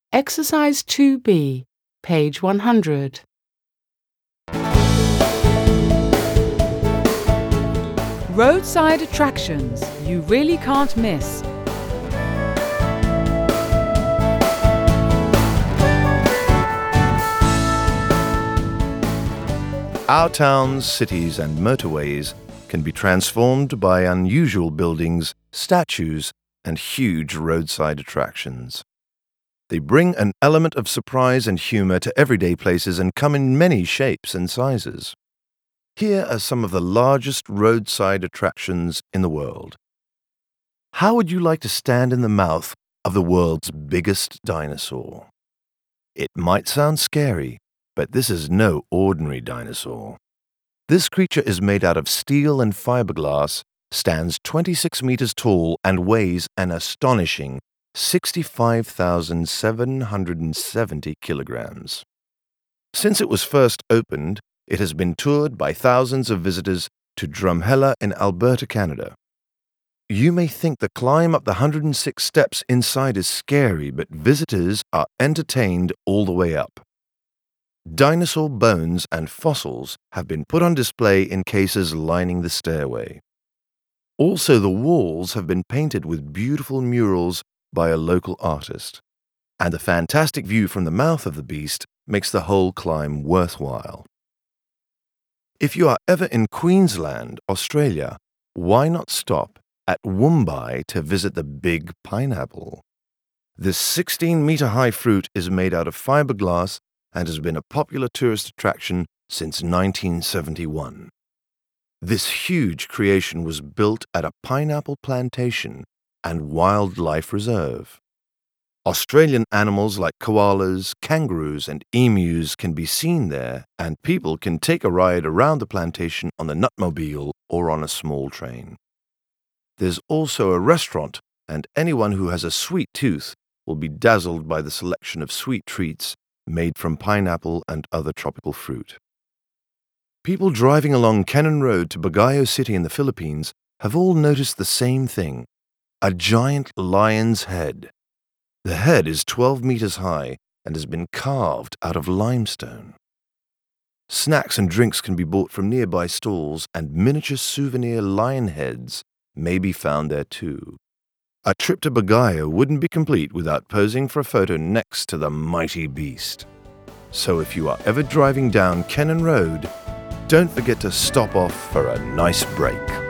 Exercise 2B, page 100. Roadside attractions you really can't miss. Our towns, cities, and motorways can be transformed by unusual buildings, statues, and huge roadside attractions. They bring an element of surprise and humor to everyday places and come in many shapes and sizes. Here are some of the largest roadside attractions in the world. How would you like to stand in the mouth of the world's biggest dinosaur? It might sound scary, but this is no ordinary dinosaur. This creature is made out of steel and fiberglass, stands 26 meters tall, and weighs an astonishing 65,770 kilograms. Since it was first opened, it has been toured by thousands of visitors to Drumheller in Alberta, Canada. You may think the climb up the 106 steps inside is scary, but visitors are entertained all the way up. Dinosaur bones and fossils have been put on display in cases lining the stairway. Also, the walls have been painted with beautiful murals by a local artist, and the fantastic view from the mouth of the beast makes the whole climb worthwhile. If you are ever in Queensland, Australia, why not stop at Woombye to visit the big pineapple? This 16-meter-high fruit is made out of fiberglass and has been a popular tourist attraction since 1971. This huge creation was built at a pineapple plantation and wildlife reserve. Australian animals like koalas, kangaroos, and emus can be seen there, and people can take a ride around the plantation on the Nutmobile or on a small train. There's also a restaurant, and anyone who has a sweet tooth will be dazzled by the selection of sweet treats made from pineapple and other tropical fruit. People driving along Kenan Road to Bagayo City in the Philippines have all noticed the same thing: a giant lion's head. The head is 12 meters high and has been carved out of limestone. Snacks and drinks can be bought from nearby stalls, and miniature souvenir lion heads may be found there too. A trip to Bagayo wouldn't be complete without posing for a photo next to the mighty beast. So if you are ever driving down Kenan Road, don't forget to stop off for a nice break.